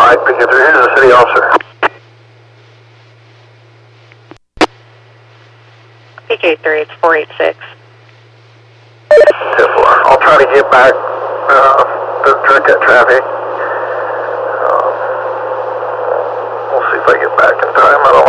Mike, PK3, here's the city officer. PK3, it's 486. 10-4. I'll try to get back, direct that traffic. We'll see if I get back in time. I don't